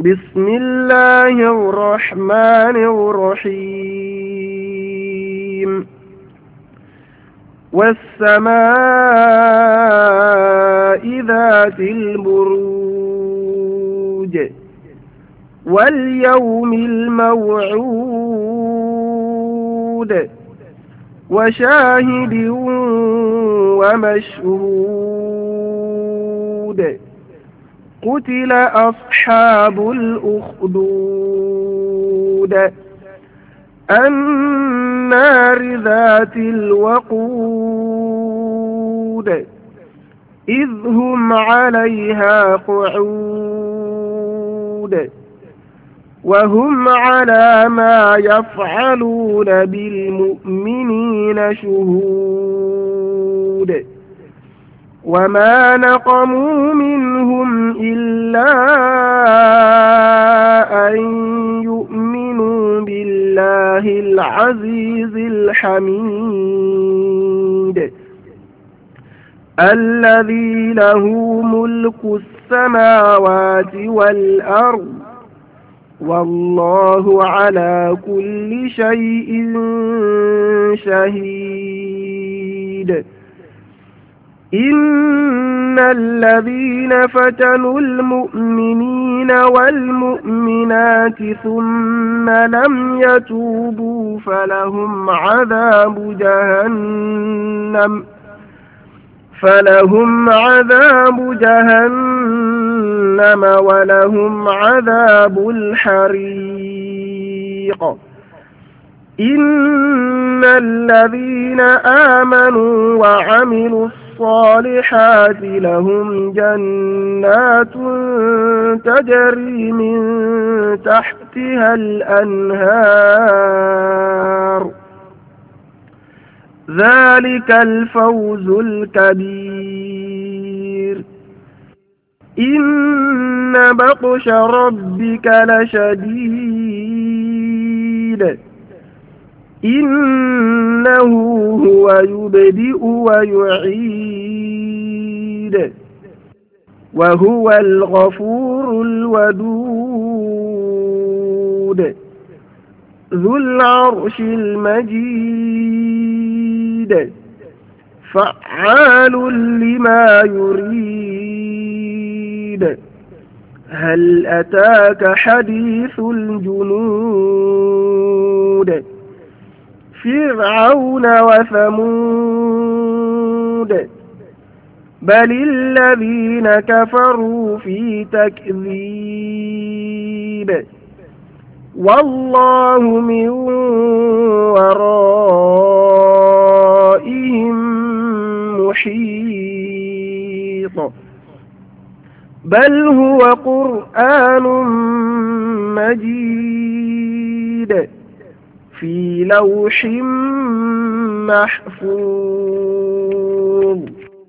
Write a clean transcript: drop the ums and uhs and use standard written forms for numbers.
بسم الله الرحمن الرحيم والسماء ذات البروج واليوم الموعود وشاهد ومشهود قتل أصحاب الأخدود النار ذات الوقود إذ هم عليها قعود وهم على ما يفعلون بالمؤمنين شهود وما نقموا منهم إلا أن يؤمنوا بالله العزيز الحميد الذي له ملك السماوات والأرض والله على كل شيء شهيد إن الذين فتنوا المؤمنين والمؤمنات ثم لم يتوبوا فلهم عذاب جهنم ولهم عذاب الحريق إن الذين آمنوا وعملوا الصالحات لهم جنات تجري من تحتها الأنهار ذلك الفوز الكبير إن بطش ربك لشديد إنه هو يبدئ ويعيد وهو الغفور الودود ذو العرش المجيد فعال لما يريد هل أتاك حديث الجنود فرعون وثمود بل الذين كفروا في تكذيب والله من ورائهم محيط بل هو قرآن مجيد في لوح محفوظ